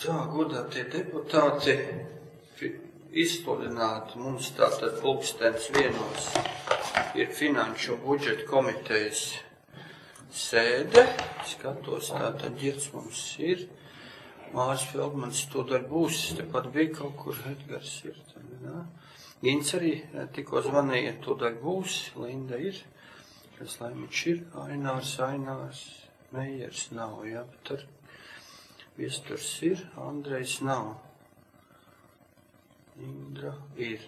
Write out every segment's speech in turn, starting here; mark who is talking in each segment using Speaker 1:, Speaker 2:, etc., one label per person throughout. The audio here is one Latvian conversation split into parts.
Speaker 1: Tā, godātie deputāti, izsludināti mums tātad pulkstens 1 ir Finanšu un budžeta komitejas sēde. Skatos, tātad ģirds mums ir. Māris Feldmans tūdaļ būs, tepat bija kaut kur, Edgars ir. Gins arī tikko zvanīja, tūdaļ būs, Linda ir, kas Laimiņš ir, Ainārs, Meijers nav, jā, bet ar Viesturs ir, Andrejs nav, Indra ir.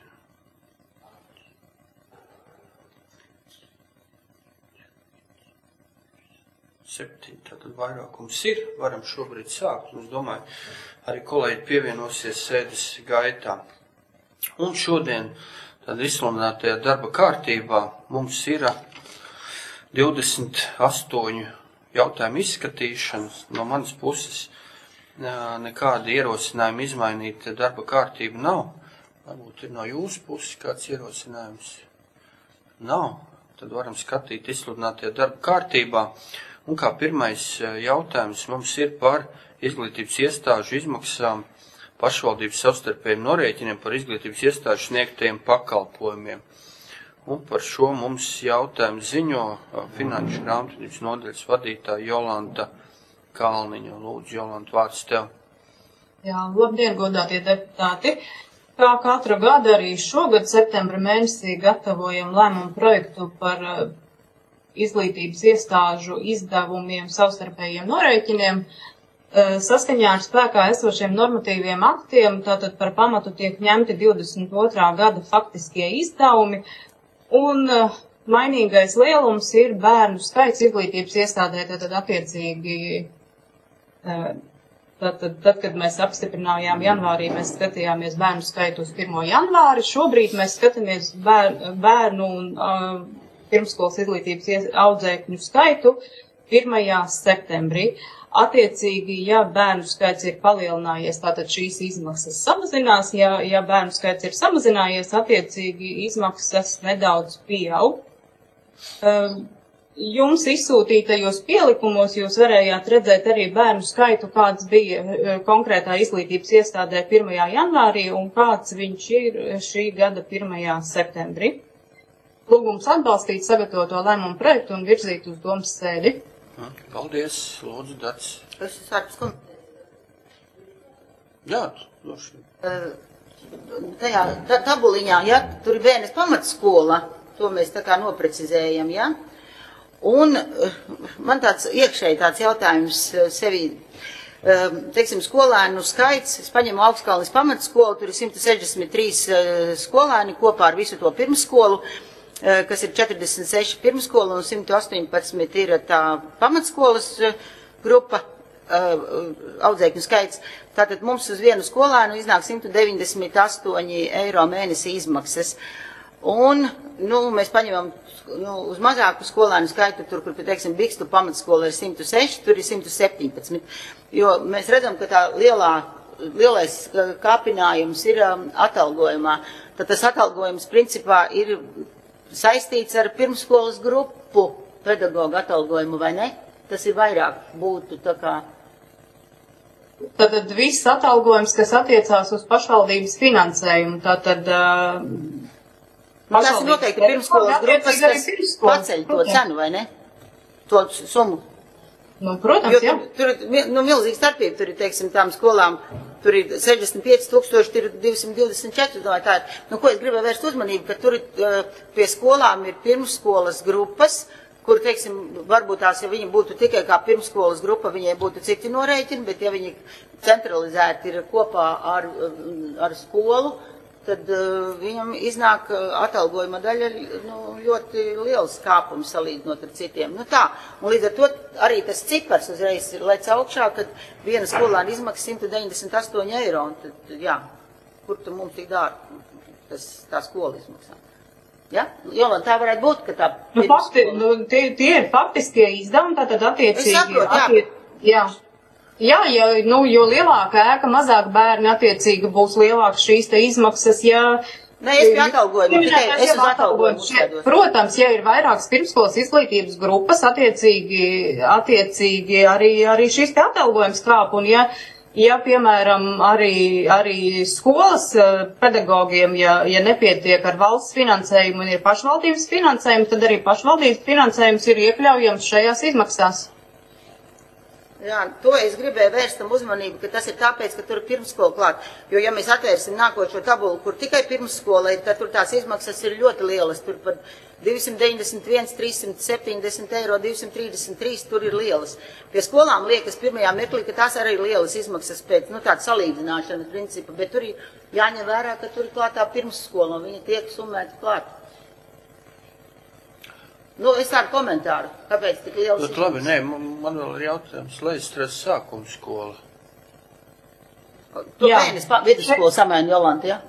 Speaker 1: Septiņi, tātad vairākums ir, varam šobrīd sākt, un es domāju, arī kolēģi pievienosies sēdes gaitā. Un šodien tad izsludinātajā darba kārtībā mums ir 28 jautājumu izskatīšanas. No manas puses nekāda ierosinājuma izmainīt darba kārtību nav. Varbūt ir no jūsu puses kāds ierosinājums. Nav. Tad varam skatīt izsludinātajā darba kārtībā. Un kā pirmais jautājums mums ir par izglītības iestāžu izmaksām pašvaldības savstarpējiem norēķiniem par izglītības iestāžu sniegtajiem pakalpojumiem. Un par šo mums jautājumu ziņo Finanšu grāmatvedības nodaļas vadītāja Jolanta Kalniņa. Lūdzu, Jolanta, vārds tev.
Speaker 2: Jā, labdien, godātie deputāti. Kā katru gadu arī šogad septembra mēnesī gatavojam lēmumu projektu par izglītības iestāžu izdevumiem savstarpējiem norēķiniem. Saskaņā ar spēkā esošiem normatīviem aktiem, tātad par pamatu tiek ņemti 22. gada faktiskie izdevumi, un mainīgais lielums ir bērnu skaits izglītības iestādē, tātad attiecīgi, tad, kad mēs apstiprinājām janvārī, mēs skatījāmies bērnu skaitu uz 1. janvāri, šobrīd mēs skatāmies bērnu un pirmskolas izglītības audzēkņu skaitu 1. septembrī. Attiecīgi, ja bērnu skaits ir palielinājies, tātad šīs izmaksas samazinās, ja bērnu skaits ir samazinājies, attiecīgi izmaksas nedaudz pieaug. Jums izsūtītajos pielikumos jūs varējāt redzēt arī bērnu skaitu, kāds bija konkrētā izglītības iestādē 1. janvārī un kāds viņš ir šī gada 1. septembrī. Lūgums atbalstīt sagatavoto lēmumu projektu un virzīt uz domas sēdi.
Speaker 1: Paldies, lūdzu, Dats.
Speaker 3: Es sāku komentēt.
Speaker 1: Jā, došu.
Speaker 3: Tajā tabuliņā, ja, tur ir bērnes pamatskola, to mēs tā kā noprecizējam, ja. Un man tāds iekšēji tāds jautājums sevī, teiksim, skolēnu skaits, es paņemu Augstkalnes pamatskolu, tur ir 163 skolēni kopā ar visu to pirmskolu, kas ir 46 pirmskola un 118 ir tā pamatskolas grupa, audzēkņu skaits. Tātad mums uz vienu skolēnu iznāk 198 eiro mēnesī izmaksas. Un, mēs paņemam uz mazāku skolēnu skaitu, tur, kur, teiksim, Bikstu pamatskola ir 106, tur ir 117. Jo mēs redzam, ka tā lielais kāpinājums ir atalgojumā. Tad tas atalgojums principā ir saistīts ar pirmskolas grupu pedagoģu atalgojumu, vai ne? Tas ir vairāk būtu tā kā.
Speaker 2: Tātad viss atalgojums, kas attiecās uz pašvaldības finansējumu, tātad
Speaker 3: tas ir noteikti pirmskolas grupas, kas paceļ to cenu, vai ne? To summu.
Speaker 2: Protams, jā.
Speaker 3: Tur ir milzīga starpība, tur ir, teiksim, tām skolām, tur ir 65,000, tur ir 224, domāju, tā ir. Ko es gribēju vērst uzmanību, ka tur pie skolām ir pirmskolas grupas, kur, teiksim, varbūt tās, ja viņi būtu tikai kā pirmskolas grupa, viņai būtu citi norēķini, bet ja viņi centralizēti ir kopā ar skolu, tad viņam iznāk atalgojuma daļa ļoti liels kāpums salīdzinot ar citiem. Tā, un līdz ar to arī tas cipars uzreiz ir lec augšā, kad viena skolāna izmaksas 198 eiro, un tad, jā, kur tu mums tik dārgi tā skola izmaksā? Ja? Jolanta, tā varētu būt, ka tā
Speaker 2: tie ir faktiskie izdevumi, tātad attiecīgi.
Speaker 3: Es saprotu, jā.
Speaker 2: Jā, jo lielāka ēka, mazāk bērni attiecīgi būs lielākas šīs te izmaksas, ja.
Speaker 3: Nē, es pie atalgojumu, tikai es uz atalgojumu uzskatos.
Speaker 2: Protams, ja ir vairākas pirmskolas izglītības grupas, attiecīgi arī šīs te atalgojums kāp, un ja Ja, piemēram, arī skolas pedagogiem, ja nepietiek ar valsts finansējumu un ir pašvaldības finansējums, tad arī pašvaldības finansējums ir iekļaujams šajās izmaksās.
Speaker 3: Jā, to es gribēju vērstam uzmanību, ka tas ir tāpēc, ka tur ir pirmskola klāt. Jo, ja mēs atvērsim nākošo tabulu, kur tikai pirmskola ir, tad tur tās izmaksas ir ļoti lielas. Tur pat 291, 370 eiro, 233, tur ir lielas. Pie skolām liekas pirmajā mirklī, ka tās arī ir lielas izmaksas pēc, tāda salīdzināšana principa, bet tur ir jāņem vērā, ka tur ir klātā pirmskola un viņi tiek summēti klāt. Es tādu komentāru. Kāpēc tik liels?
Speaker 1: Bet labi, nē, man vēl ir jautājums. Leģistrāts sākuma skola.
Speaker 3: To mēnes vidusskolu samēna Jolanta, ja?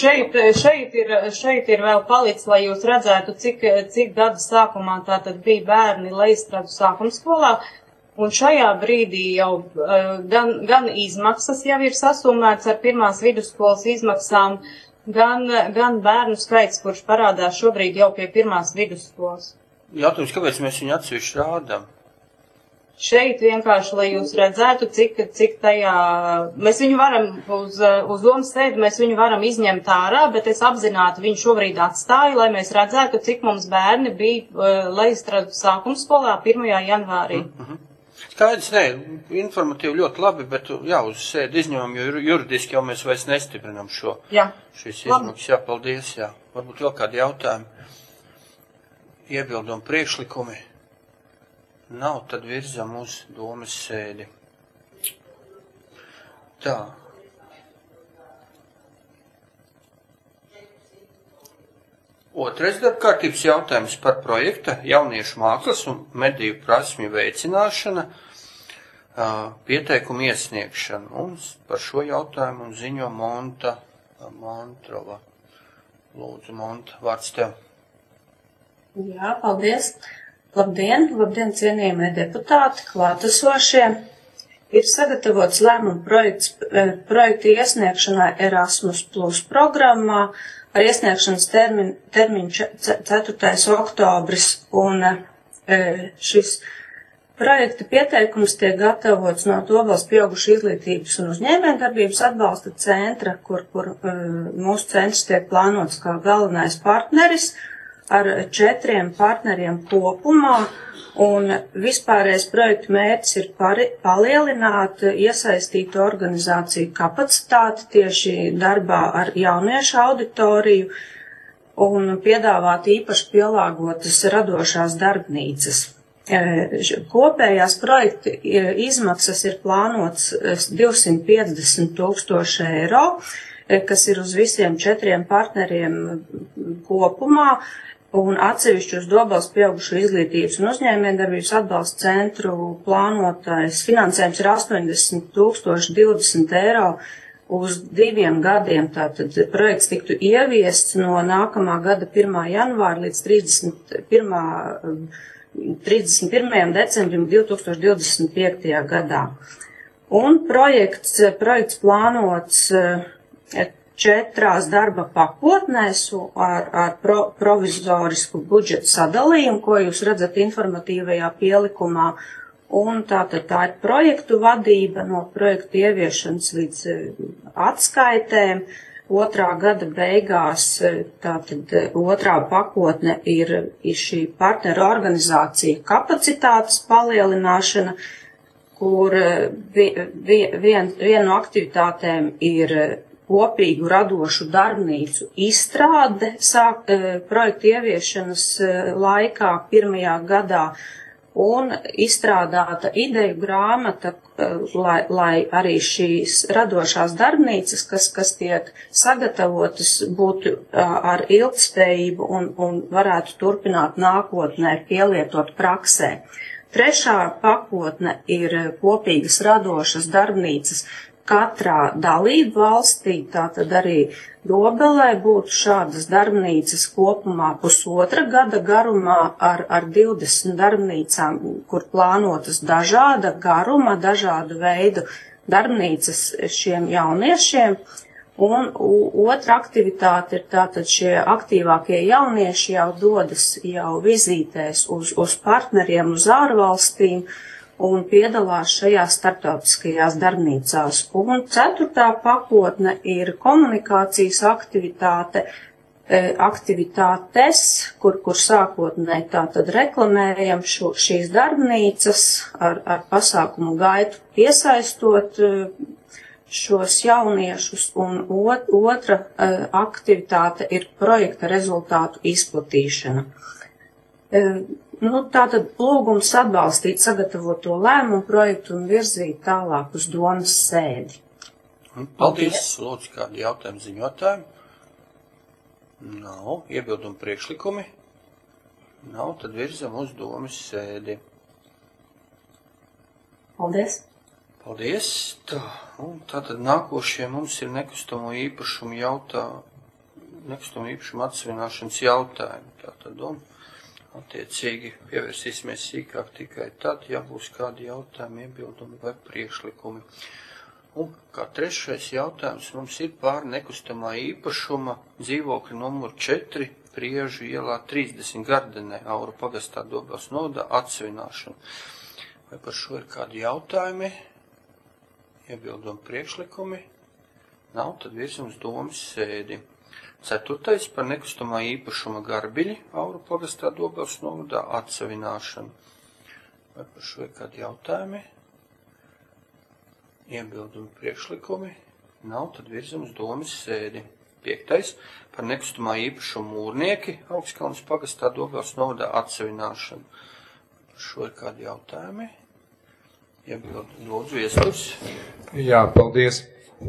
Speaker 2: Šeit ir vēl palicis, lai jūs redzētu, cik gadu sākumā tātad bija bērni leģistrātu sākuma skolā. Un šajā brīdī jau gan izmaksas jau ir sasumēts ar pirmās vidusskolas izmaksām, gan bērnu skaits, kurš parādās šobrīd jau pie pirmās vidusskolas.
Speaker 1: Jautājums, kāpēc mēs viņu atsevišķi rādām?
Speaker 2: Šeit vienkārši, lai jūs redzētu, cik tajā, mēs viņu varam uz domas sēdi, mēs viņu varam izņemt ārā, bet es apzināti viņu šobrīd atstāju, lai mēs redzētu, cik mums bērni bija leģistrātu sākuma skolā 1. janvārī.
Speaker 1: Skaidrs, nē, informatīvi ļoti labi, bet jā, uz sēdi izņemam, jo juridiski jau mēs vairs nestiprinam šīs izmaksas. Jā, paldies, jā. Varbūt vēl kādi jautājumi. Iebildumi priekšlikumi nav, tad virzam uz domas sēdi. Tā. Otrais darbkārtības jautājums par projekta jauniešu mākslas un mediju prasmju veicināšana, pieteikumu iesniegšanu. Un par šo jautājumu ziņo Monta Mantrova. Lūdzu, Monta, vārds tev.
Speaker 4: Jā, paldies. Labdien, cienījamie deputāti, klātesošie. Ir sagatavots lēmuma projekta iesniegšanai Erasmus Plus programmā ar iesniegšanas termiņu 4. oktobris, un šis projekta pieteikums tiek gatavots no Dobeles pieaugušu izglītības un uzņēmējdarbības atbalsta centra, kur mūsu centrs tiek plānots kā galvenais partneris, ar 4 partneriem kopumā, un vispārējais projekta mērķis ir palielināt iesaistītu organizāciju kapacitāti tieši darbā ar jauniešu auditoriju un piedāvāt īpaši pielāgotas radošās darbnīcas. Kopējās projekta izmaksas ir plānots 250,000 eiro, kas ir uz visiem 4 partneriem kopumā, un atsevišķi uz Dobeles pieaugušu izglītības un uzņēmējdarbības atbalsta centru plānotais finansējums ir 80,020 eiro uz 2 gadiem. Tātad projekts tiktu ieviests no nākamā gada 1. janvāra līdz 31. decembrim 2025. gadā. Un projekts plānots 4 darba pakotnēs ar provizorisku budžetu sadalījumu, ko jūs redzat informatīvajā pielikumā. Un tātad tā ir projektu vadība no projektu ieviešanas līdz atskaitēm. 2. gada beigās tātad 2. pakotne ir šī partneru organizācija kapacitātes palielināšana, kur viena no aktivitātēm ir kopīgu radošu darbnīcu izstrāde projektu ieviešanas laikā 1. gadā un izstrādāta ideju grāmata, lai arī šīs radošās darbnīcas, kas tiek sagatavotas, būtu ar ilgtspējību un varētu turpināt nākotnē pielietot praksē. 3. pakotne ir kopīgas radošas darbnīcas katrā dalību valstī, tātad arī Dobelē būtu šādas darbnīcas kopumā 1,5 gada garumā ar 20 darbnīcām, kur plānotas dažāda garuma, dažādu veidu darbnīcas šiem jauniešiem. Un otra aktivitāte ir tātad šie aktīvākie jaunieši jau dodas jau vizītēs uz partneriem, uz ārvalstīm, un piedalās šajās starptautiskajās darbnīcās. Un 4. pakotne ir komunikācijas aktivitātes, kur sākotnēji tātad reklamējam šīs darbnīcas ar pasākumu gaitu piesaistot šos jauniešus, un otra aktivitāte ir projekta rezultātu izplatīšana. Tātad lūgums atbalstīt sagatavoto lēmumu projektu un virzīt tālāk uz domas sēdi.
Speaker 1: Paldies. Lūdzu, kādi jautājumi ziņotājiem? Nav. Iebildumi priekšlikumi? Nav. Tad virzam uz domas sēdi.
Speaker 4: Paldies.
Speaker 1: Paldies. Tātad nākošie mums ir nekustamo īpašumu atsevināšanas jautājumi. Tātad attiecīgi pievērsīsimies sīkāk tikai tad, ja būs kādi jautājumi, iebildumi vai priekšlikumi. Un kā trešais jautājums mums ir pār nekustamā īpašuma dzīvokļa numur 4 Priežu ielā 30 Gardenē, Auru pagastā Dobels novadā atsevināšanu. Vai par šo ir kādi jautājumi? Iebildumi priekšlikumi? Nav, tad virsums domas sēdi. 4. par nekustamā īpašuma Garbiļi, Auru pagastā Dobels novadā atsevināšanu. Vai par šo ir kādi jautājumi? Iebildumi priekšlikumi? Nav, tad virzam uz domas sēdi. 5. par nekustamā īpašuma Mūrnieki, Augstkalnes pagastā Dobels novadā atsevināšanu. Par šo ir kādi jautājumi? Iebildumi, lūdzu, Viesturs.
Speaker 5: Jā, paldies.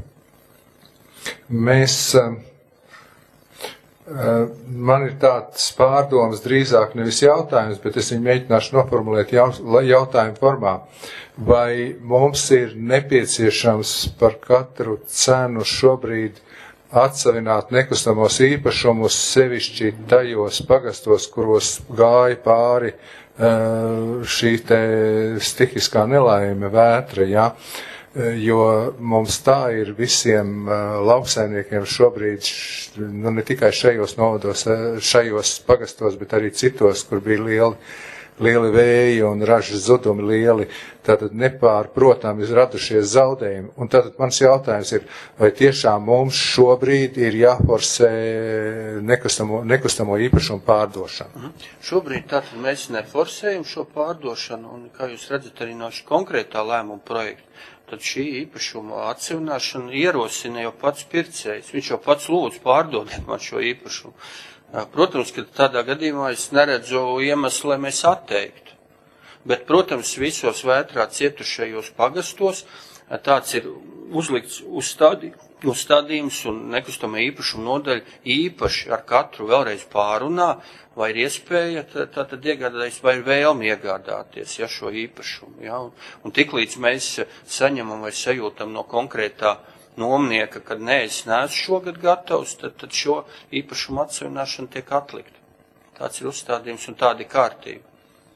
Speaker 5: Man ir tāds pārdoms drīzāk nevis jautājums, bet es viņu mēģināšu noformulēt jautājumu formā. Vai mums ir nepieciešams par katru cenu šobrīd atsevināt nekustamos īpašumus, sevišķi tajos pagastos, kuros gāja pāri šī te stihiskā nelaime vētra, ja? Jo mums tā ir visiem lauksaimniekiem šobrīd, ne tikai šajos novados, šajos pagastos, bet arī citos, kur bija lieli vēji un ražas zudumi lieli, tātad nepārprotami ir radušies zaudējumi. Un tātad mans jautājums ir, vai tiešām mums šobrīd ir jāforsē nekustamo īpašumu pārdošanu?
Speaker 1: Šobrīd tātad mēs neforsējam šo pārdošanu, un kā jūs redzat arī no šī konkrētā lēmuma projekta, tad šī īpašuma atsevināšana ierosina jau pats pircējs. Viņš jau pats lūdz pārdodiet man šo īpašumu. Protams, ka tādā gadījumā es neredzu iemeslu, lai mēs atteiktu. Bet, protams, visos vētrā cietušajos pagastos tāds ir uzlikts uzstādījums un nekustamā īpašuma nodaļa īpaši ar katru vēlreiz pārunā, vai ir iespēja tātad iegādāties, vai ir vēlmi iegādāties, ja, šo īpašumu. Ja, un tiklīdz mēs saņemam vai sajūtam no konkrētā nomnieka, kad nē, es neesmu šogad gatavs, tad šo īpašumu atsevināšana tiek atlikta. Tāds ir uzstādījums un tāda kārtība.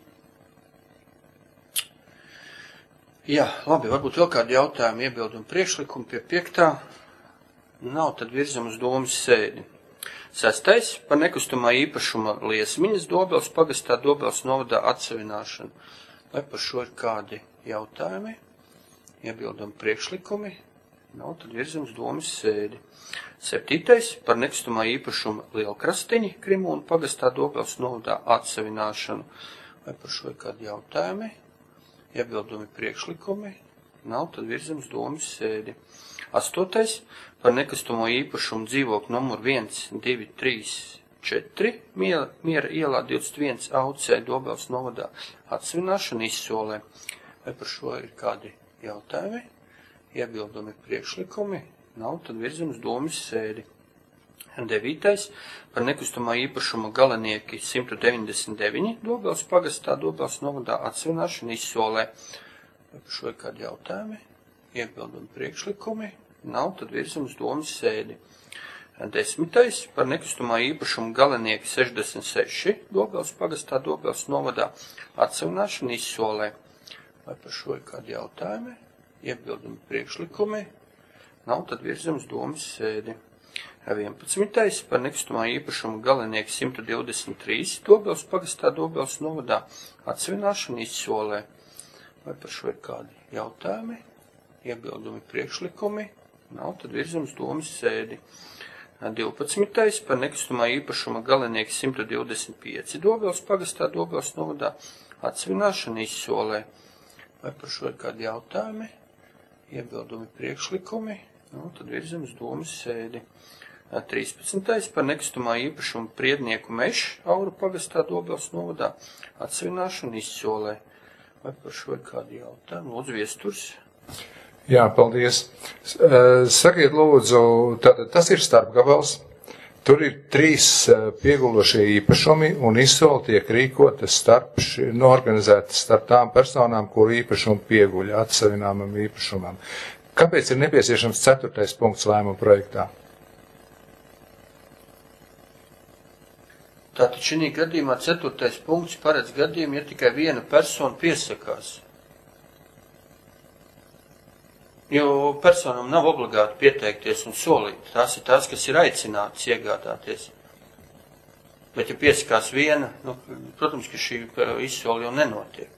Speaker 1: Jā, labi, varbūt vēl kādi jautājumi, iebildumi priekšlikumi pie 5. Nav, tad virzam uz domas sēdi. 6. par nekustamā īpašuma Liesmiņas Dobels pagastā Dobels novadā atsevināšanu. Vai par šo ir kādi jautājumi, iebildumi priekšlikumi? Nav, tad virzam uz domas sēdi. 7. par nekustamā īpašuma Lielkrastiņi Krimūna pagastā Dobels novadā atsevināšanu. Vai par šo ir kādi jautājumi, iebildumi priekšlikumi? Nav, tad virzam uz domas sēdi. 8. par nekustamo īpašumu dzīvokļu numur 1, 2, 3, 4, Miera ielā 21 Aucē Dobels novadā atsevināšana Izsolē. Vai par šo ir kādi jautājumi, iebildumi priekšlikumi? Nav, tad virzam uz domas sēdi. 9. par nekustamā īpašuma Galenieki 199 Dobels pagastā Dobels novadā atsevināšana Izsolē. Vai par šo ir kādi jautājumi, iebildumi priekšlikumi? Nav, tad virzam uz domas sēdi. 10. par nekustamā īpašumu Galenieki 66 Dobels pagastā Dobels novadā atsevināšana Izsolē. Vai par šo ir kādi jautājumi, iebildumi priekšlikumi? Nav, tad virzam uz domas sēdi. 11. par nekustamā īpašumu Galenieki 123 Dobels pagastā Dobels novadā atsevināšana Izsolē. Vai par šo ir kādi jautājumi, iebildumi, priekšlikumi? Nav, tad virzam uz domas sēdi. 12. par nekustamā īpašuma galinieki 125 Dobels pagastā Dobels novadā atsvināšana izsolē. Vai par šo ir kādi jautājumi, iebildumi, priekšlikumi? Nu, tad virzam uz domas sēdi. 13. par nekustamā īpašuma priednieku Mešs Auru pagastā Dobels novadā atsvināšana izsolē. Vai par šo ir kādi jautājumi? Lūdzu, Viesturs.
Speaker 5: Jā, paldies. Sakiet, lūdzu, tātad tas ir starpgabals. Tur ir 3 piegulošie īpašumi un izsoli tiek rīkota organizēta starp tām personām, kuru īpašumu pieguļ atsavināmam īpašumam. Kāpēc ir nepieciešams 4. punkts lēmuma projektā?
Speaker 1: Tātad šī gadījumā 4. punkts paredz gadījumu, ja tikai viena persona piesakās. Jo personam nav obligāti pieteikties un solīt. Tās ir tās, kas ir aicinātas iegādāties. Bet, ja piesakās viena, protams, ka šī izsoli jau nenotiek.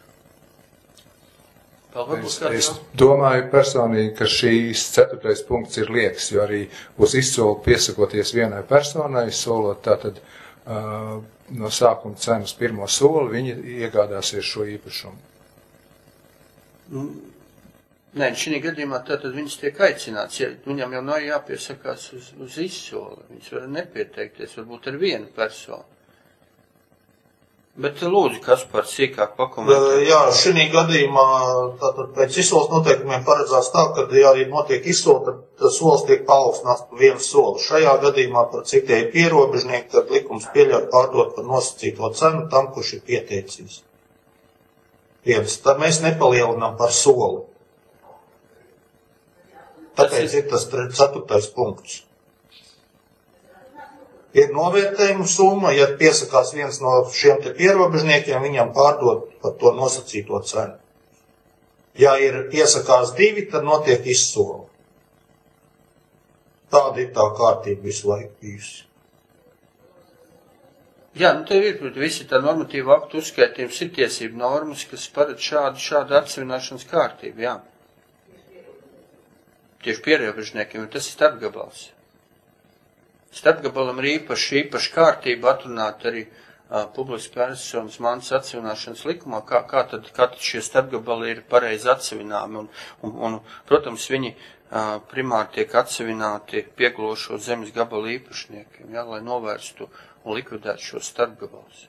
Speaker 5: Es domāju personīgi, ka šīs 4. punkts ir liekas, jo arī uz izsoli piesakoties vienai personai, solot tātad no sākuma cenas pirmo soli, viņi iegādāsies šo īpašumu.
Speaker 1: Nē, šī gadījumā tātad viņas tiek aicināts, ja viņam jau nav jāpiesakās uz izsoli, viņas var nepieteikties, varbūt ar vienu personu. Bet lūdzu, Kaspar, sīkāk pakomentēt.
Speaker 6: Jā, šī gadījumā tātad pēc izsoles noteikumiem paredzās tā, ka, ja arī notiek izsole, tad solis tiek paaugstināts par 1 soli. Šajā gadījumā par cik tie ir pierobežnieki, tad likums pieļauj pārdot par nosacīto cenu tam, kurš ir pieteicies. Tad mēs nepalielinām par soli. Tāpēc ir tas 4. punkts. Ir novērtējuma summa, ja piesakās viens no šiem te pierobežniekiem, viņam pārdot par to nosacīto cenu. Ja ir piesakās 2, tad notiek izsole. Tāda ir tā kārtība visu laiku bijusi.
Speaker 1: Jā, te ir visi tā normatīva aktu uzskaitījums, ir tiesību normas, kas paredz šādu atsevināšanas kārtību, jā. Tieši pierobežniekiem, tas ir starpgabals. Starpgabalam ir īpaši kārtība atrunāt arī publiskas personas mantas atsevināšanas likumā, kā tad šie starpgabali ir pareizi atsevināmi. Un, protams, viņi primāri tiek atsevināti pieglošo zemes gabalu īpašniekiem, jā, lai novērstu un likvidētu šo starpgabalus.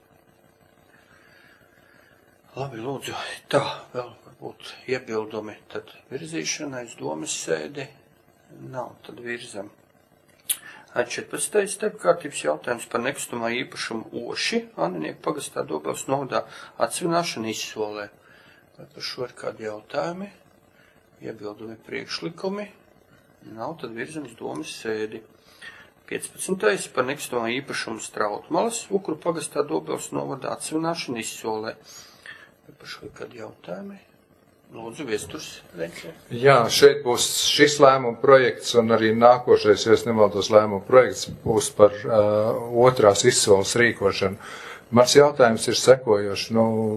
Speaker 1: Labi, lūdzu, tā, vēl varbūt iebildumi, tad virzīšanai uz domas sēdi nav, tad virzam. 14. starpkārtības jautājums par nekustamā īpašumu Oši, Anninieku pagastā Dobels novadā atsvināšana izsolē. Vai par šo ir kādi jautājumi, iebildumi, priekšlikumi? Nav, tad virzam uz domas sēdi. 15. par nekustamā īpašumu Strautmalas, Ukru pagastā Dobels novadā atsvināšana izsolē. Vai par šo ir kādi jautājumi? Lūdzu, Viesturs.
Speaker 5: Jā, šeit būs šis lēmuma projekts un arī nākošais, ja es nemaldos, lēmuma projekts būs par otrās izsoles rīkošanu. Mans jautājums ir sekojošs.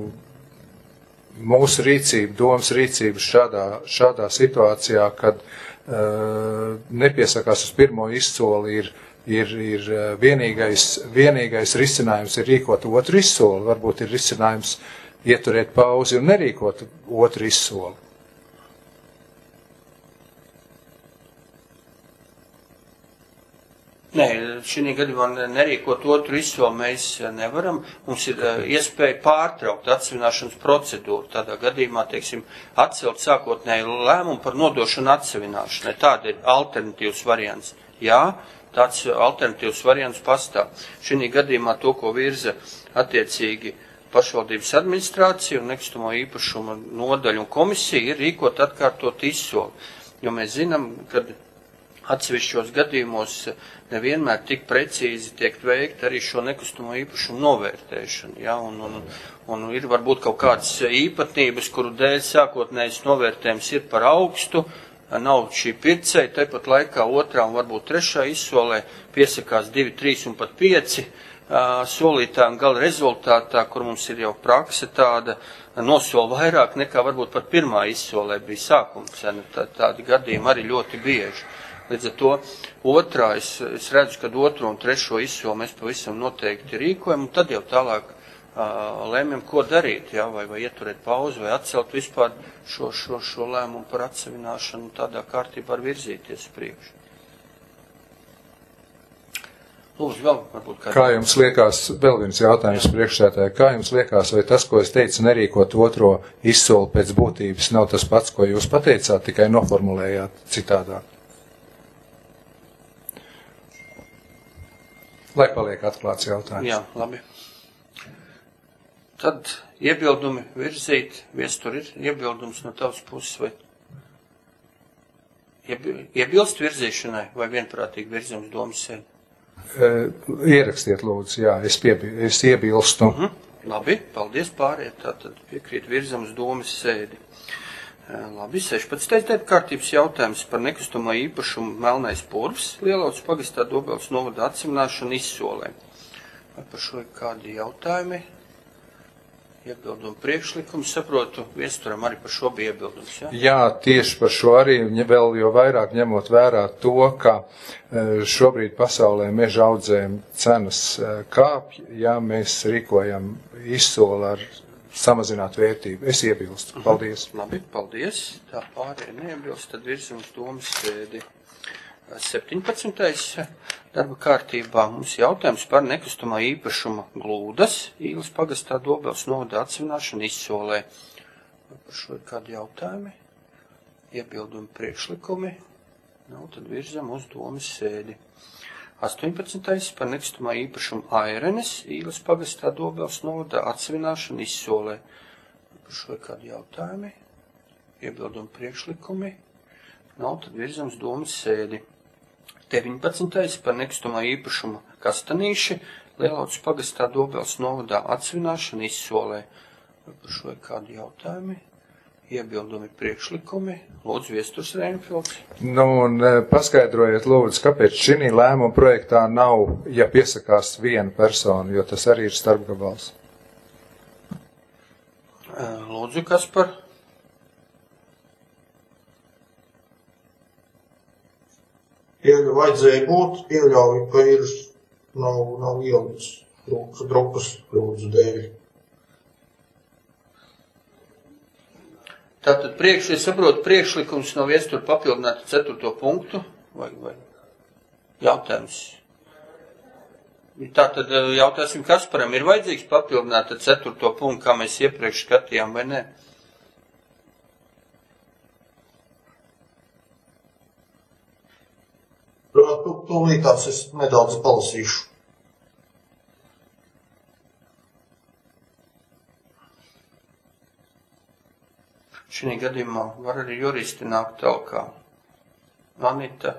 Speaker 5: Mūsu rīcība, domas rīcības šādā situācijā, kad nepiesakās uz pirmo izsoli, ir vienīgais risinājums ir rīkot otru izsoli. Varbūt ir risinājums ieturēt pauzi un nerīkot otru izsoli.
Speaker 1: Nē, šī gadījumā nerīkot otru izsoli mēs nevaram. Mums ir iespēja pārtraukt atsevināšanas procedūru. Tādā gadījumā, teiksim, atcelt sākotnēju lēmumu par nodošanu atsevināšanai. Tāda ir alternatīvs variants. Jā, tāds alternatīvs variants pastāv. Šī gadījumā to, ko virza attiecīgi pašvaldības administrācija un nekustamo īpašuma nodaļa un komisija, ir rīkot atkārtot izsoli. Jo mēs zinām, ka atsevišķos gadījumos nevienmēr tik precīzi tiek veikta arī šo nekustamo īpašumu novērtēšanu. Ja? Un ir varbūt kaut kādas īpatnības, kuru dēļ sākotnējs novērtējums ir par augstu, nav šī pircēja, tepat laikā otrā un varbūt trešā izsolē piesakās 2, 3 un pat 5 solītā un gala rezultātā, kur mums ir jau prakse tāda, nosola vairāk nekā varbūt pat pirmā izsolē bija sākuma cena. Tādi gadījumi arī ļoti bieži. Līdz ar to otrā, es redzu, ka otro un trešo izsoli mēs pavisam noteikti rīkojam, un tad jau tālāk lēmjam, ko darīt, jā, vai ieturēt pauzi, vai atcelt vispār šo lēmumu par atsevināšanu, tādā kārtībā var virzīties priekšu. Lūdzu, vēl varbūt kādā.
Speaker 5: Kā jums liekas, vēl viens jautājums priekšsēdētāji, kā jums liekas, vai tas, ko es teicu, nerīkot otro izsoli pēc būtības, nav tas pats, ko jūs pateicāt, tikai noformulējāt citādāk? Lai paliek atklāts jautājums.
Speaker 1: Jā, labi. Tad iebildumi virzīt, Viestur ir iebildums no tavas puses, vai iebilst virzīšanai, vai vienprātīgi virzījums domas sēdi?
Speaker 5: Ierakstiet, lūdzu, jā, es iebilstu.
Speaker 1: Labi, paldies pārējie, tātad piekrīt virzams domas sēdi. Labi, 16. darba kārtības jautājums par nekustamo īpašumu Melnais Purvs, Lielauces pagastā Dobeles novada atsimināšanu izsolē. Vai par šo ir kādi jautājumi? Iebildumu priekšlikumu, saprotu, Viesturam arī par šo bija iebildums, jā?
Speaker 5: Jā, tieši par šo arī, vēl jo vairāk ņemot vērā to, ka šobrīd pasaulē meža audzēm cenas kāpj, ja mēs rīkojam izsoli ar samazinātu vērtību. Es iebilstu. Paldies.
Speaker 1: Labi, paldies. Tā pārējie neiebilst, tad virzams domas sēdi. 17. darba kārtībā mums jautājums par nekustamā īpašuma Glūdas, Īles pagastā Dobeles novada atsevināšanu izsolē. Par šo ir kādi jautājumi? Iebildumi priekšlikumi? Nav, tad virzam uz domas sēdi. 18. par nekustamā īpašuma Airenes, Īles pagastā Dobeles novada atsevināšanu izsolē. Par šo ir kādi jautājumi? Iebildumi priekšlikumi? Nav, tad virzams domas sēdi. 19. par nekustamā īpašuma Kastanīši, Lielauces pagastā Dobeles novadā atsevināšanu izsolē. Par šo ir kādi jautājumi? Iebildumi priekšlikumi? Lūdzu, Viesturs Reinfelds.
Speaker 5: Un paskaidrojiet, lūdzu, kāpēc šī lēmuma projektā nav, ja piesakās viena persona, jo tas arī ir starpgabals.
Speaker 1: Lūdzu, Kaspar.
Speaker 6: Pieļauju vajadzēja būt, pieļauju, ka ir nav ielikts drupas kļūdas dēļ.
Speaker 1: Tātad es saprotu, priekšlikums no Viestura papildināt 4. punktu, vai jautājums? Tātad jautāsim Kasparam, ir vajadzīgs papildināt 4. punktu, kā mēs iepriekš skatījām, vai ne?
Speaker 6: Tūlītās es nedaudz palasīšu.
Speaker 1: Šī gadījumā var arī juristi nākt talkā. Anita.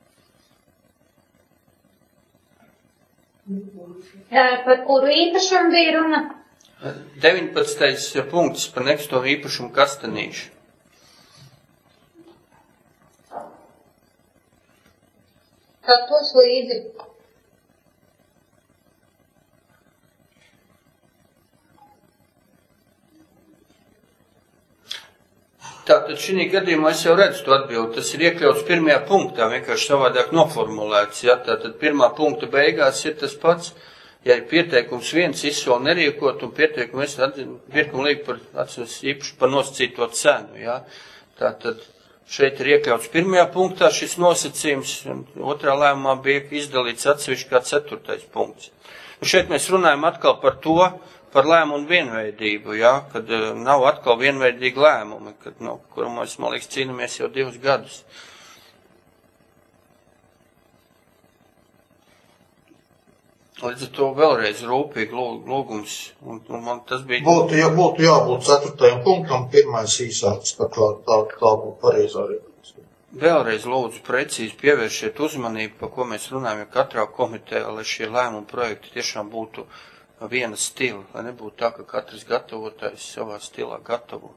Speaker 7: Par kuru īpašumu bija runa?
Speaker 1: 19. punkts par nekustamo īpašumu Kastanīši.
Speaker 7: Tad tos līdzi.
Speaker 1: Tātad šī gadījumā es jau redzu to atbildi. Tas ir iekļauts 1. punktā, vienkārši savādāk noformulēts. Ja? Tātad 1. punkta beigās ir tas pats, ja ir pieteikums viens izsoli neriekot un pieteikums pirkuma līga par īpaši par nosacīto cenu. Ja? Tātad šeit ir iekļauts 1. punktā šis nosacījums, un 2. lēmumā bija izdalīts atsevišķi kā 4. punkts. Un šeit mēs runājam atkal par to, par lēmumu vienveidību, ja, kad nav atkal vienveidīgi lēmumi, kad, kuru mēs, man liekas, cīnāmies jau 2 gadus. Līdz ar to vēlreiz rūpīgi lūgums, un man tas bija...
Speaker 6: Būtu jābūt 4. punktam, 1. īsāks, tā būtu pareizā rīcība.
Speaker 1: Vēlreiz lūdzu precīzi pievēršiet uzmanību, par ko mēs runājam, ja katrā komitejā, lai šie lēmumu projekti tiešām būtu viena stila, lai nebūtu tā, ka katrs gatavotājs savā stilā gatavo.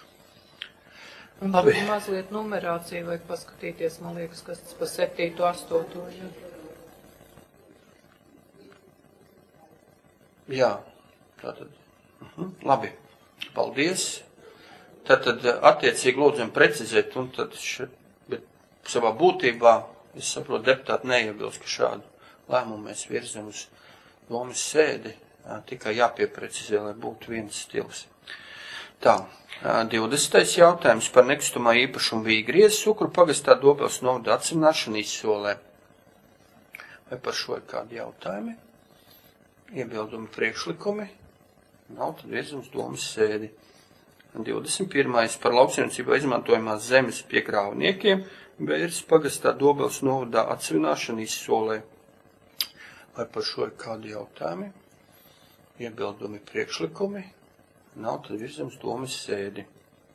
Speaker 2: Labi. Mazliet numerāciju vajag paskatīties, man liekas, kas tas pa 7. 8. Ja.
Speaker 1: Jā, tātad. Labi, paldies. Tātad attiecīgi lūdzam precizēt, un tad bet savā būtībā, es saprotu, deputāti neiebilst, ka šādu lēmumu mēs virzam uz domas sēdi, tikai jāpieprecizē, lai būtu viens stils. Tā, 20. jautājums par nekustamā īpašumu Vīgriezes Ukru pagastā Dobels novada atsimināšanu Izsolē. Vai par šo ir kādi jautājumi? Iebildumi priekšlikumi? Nav, tad virzam uz domas sēdi. 21. par lauksaimniecībā izmantojamās zemes piekrāvniekiem Bēres pagastā Dobels novadā atsevināšana Izsolē. Vai par šo ir kādi jautājumi? Iebildumi priekšlikumi? Nav, tad virzam uz domas sēdi.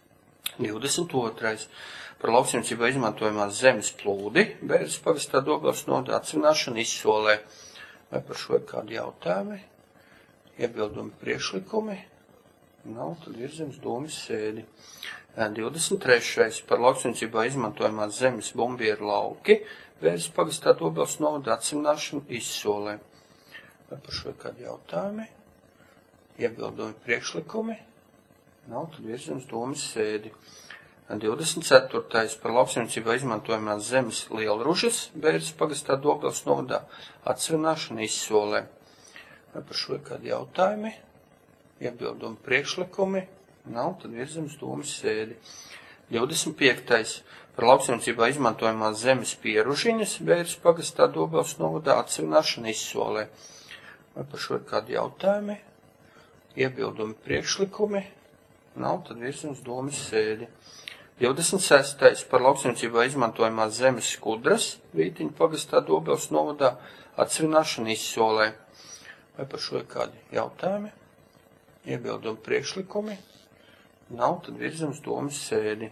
Speaker 1: 22. par lauksaimniecībā izmantojamās zemes plūdi Bēres pagastā Dobels novadā atsevināšana Izsolē. Vai par šo ir kādi jautājumi? Iebildumi priekšlikumi? Nav, tad virzam uz domas sēdi. 23. par lauksaimniecībā izmantojamās zemes Bumbieru lauki Bēres pagastā Dobels novada atsevināšanu Izsolē. Vai par šo ir kādi jautājumi? Iebildumi priekšlikumi? Nav, tad virzam uz domas sēdi. 24. par lauksaimniecībā izmantojamās zemes Lielružas Bēres pagastā Dobels novadā atsevināšanu Izsolē. Vai par šo ir kādi jautājumi? Iebildumi priekšlikumi? Nav, tad virzam uz domas sēdi. 25. par lauksaimniecībā izmantojamās zemes Pieružiņas Bēres pagastā Dobels novadā atsevināšana Izsolē. Vai par šo ir kādi jautājumi? Iebildumi priekšlikumi? Nav, tad virzam uz domas sēdi. 26. par lauksaimniecībā izmantojamās zemes Skudras Vītiņu pagastā Dobels novadā atsevināšana Izsolē. Vai par šo ir kādi jautājumi? Iebildumi priekšlikumi? Nav, tad virzam uz domas sēdi.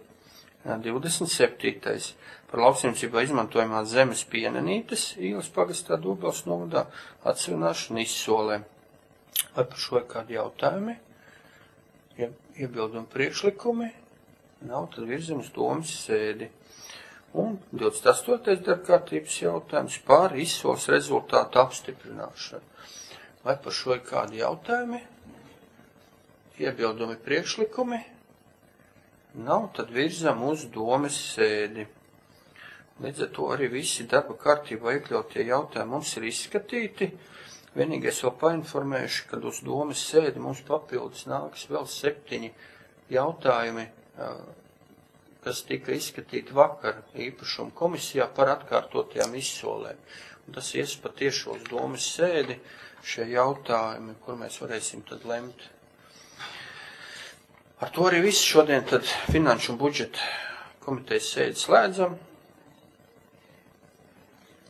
Speaker 1: 27. par lauksaimniecībā izmantojamās zemes Pienenītes ielas pagastā Dobels novadā atsevināšana Izsolē. Vai par šo ir kādi jautājumi? Iebildumi priekšlikumi? Nav, tad virzam uz domas sēdi. Un 28. darbkārtības jautājums par Izsoles rezultātu apstiprināšanu. Vai par šo ir kādi jautājumi? Iebildumi priekšlikumi? Nav, tad virzam uz domas sēdi. Līdz ar to arī visi darba kārtībā iekļautie jautājumi mums ir izskatīti. Vienīgais vēl painformējuši, kad uz domas sēdi mums papildus nāks vēl 7 jautājumi, kas tika izskatīti vakar īpašuma komisijā par atkārtotajām izsolēm. Un tas ies patiešo uz domas sēdi šie jautājumi, kur mēs varēsim tad lemt. Ar to arī viss šodien tad finanšu un budžeta komitejas sēdi slēdzam.